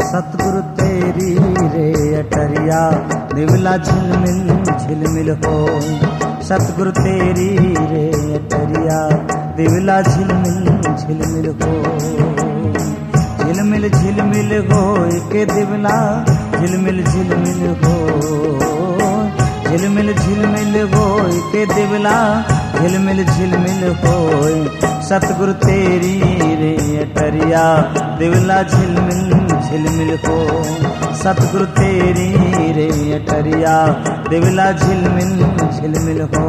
सतगुरु तेरी रे अटरिया दिवला झिलमिल झिलमिल हो। सतगुरु तेरी रे अटरिया दिवला झिलमिल झिलमिल हो। झिलमिल झिलमिल हो के दिवला झिलमिल झिलमिल हो। झिलमिल झिलमिल हो के दिवला झिलमिल झिलमिल हो। सतगुरु तेरी रे अटरिया दिवला झिलमिल झिलमिल हो। सतगुरु तेरी रे अटरिया दिवला झिलमिल झिलमिल हो।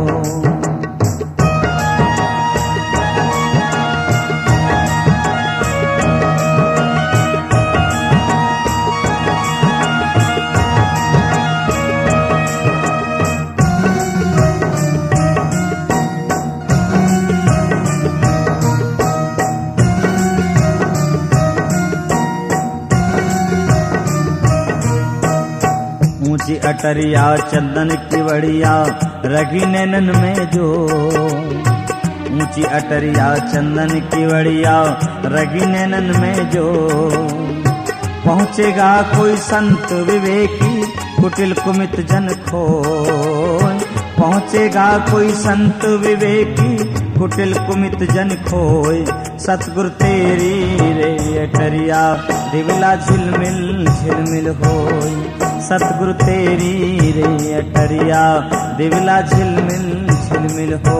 ऊंची अटरिया चंदन की बढ़िया रगी नैनन में जो। ऊंची अटरिया चंदन की बढ़िया रगी नैनन में जो। पहुँचेगा कोई संत विवेकी कुटिल कुमित जन खोय। पहुँचेगा कोई संत विवेकी कुटिल कुमित जन खोय। सतगुरु तेरी रे अटरिया दिवला झिलमिल झिलमिल होय। सतगुरु तेरी रे अटरिया दिवला झिलमिल झिलमिल हो।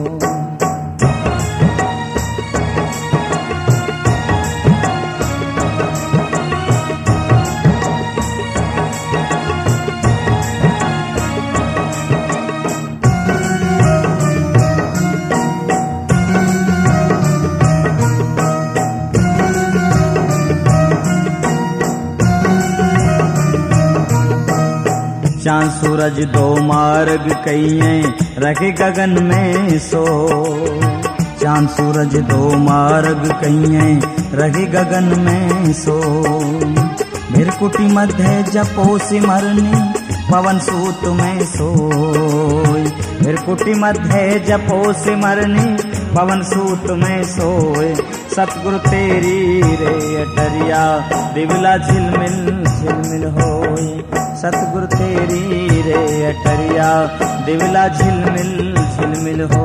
चांद सूरज दो मार्ग कइये रखे गगन में सो। चांद सूरज दो मार्ग कइये रखे गगन में सो। भिरकुटी मध्य जपो सिमरनी पवन सूत में सोय। भिरकुटी मध्य जपो सिमरनी पवन सूत में सोय। सतगुरु तेरी रे अटरिया दिवला झिलमिल झिलमिल होय। सतगुरु तेरी रे अटरिया दिवला झिलमिल झिलमिल हो।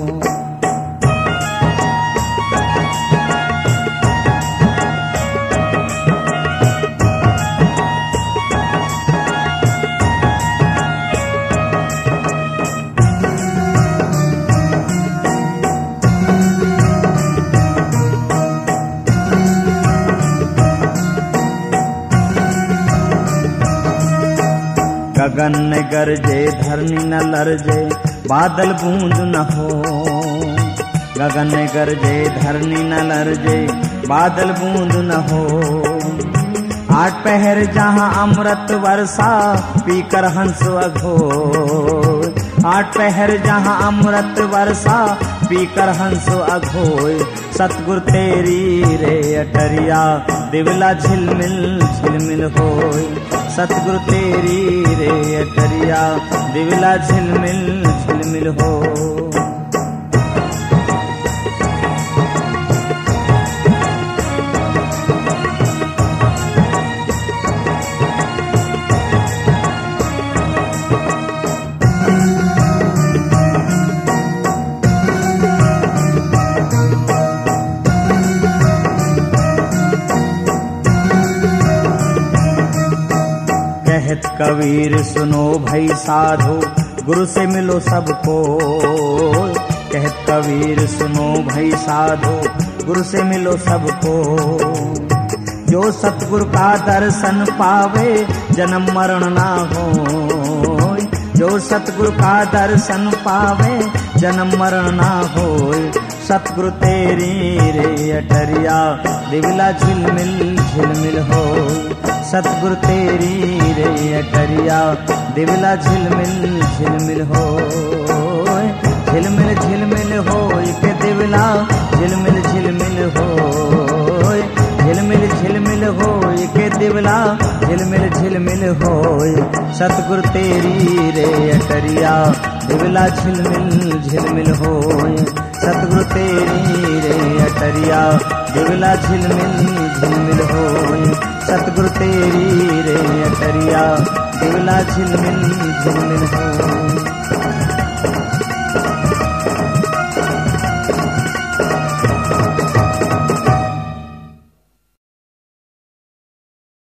गगन न गरजे धरनी न लरजे बादल बूंद न हो। गगन न गरजे धरनी न लरजे बादल बूंद न हो। आठ पहर जहाँ अमृत वर्षा पीकर हंस अघोय। आठ पहर जहाँ अमृत वर्षा पीकर हंस अघोय। सतगुरु तेरी रे अटरिया दिवला झिलमिल झिलमिल होय। सतगुरु तेरी रे अटरिया दिवला झिलमिल झिलमिल हो। कहत कबीर सुनो भई साधो गुरु से मिलो सबको। कहत कबीर सुनो भई साधो गुरु से मिलो सबको। जो सतगुरु का दर्शन पावे जन्म मरण ना हो। जो सतगुरु का दर्शन पावे जन्म मरण ना हो। सतगुरु तेरी रे अटरिया दिवला झिलमिल झिलमिल हो। सतगुरु तेरी रे अटरिया दिवला झिलमिल झिलमिल हो। झिलमिल झिलमिल हो के दिवला झिलमिल झिलमिल हो। झिलमिल झिलमिल हो के दिवला झिलमिल झिलमिल हो। सतगुरु तेरी रे अटरिया दिवला झिलमिल झिलमिल हो। सतगुरु तेरी रे अटरिया देवला झिलमिल झिलमिल होए। सतगुरु तेरी रे अटरिया देवला झिलमिल झिलमिल होए।